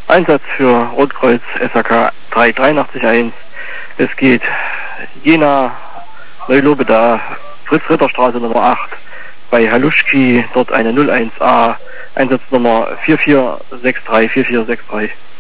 Einsatz für Rotkreuz SAK 3881. Es geht Jena, Neulobeda, Fritz-Ritter-Straße Nummer 8 bei Haluschki, dort eine 01A, Einsatznummer 4463.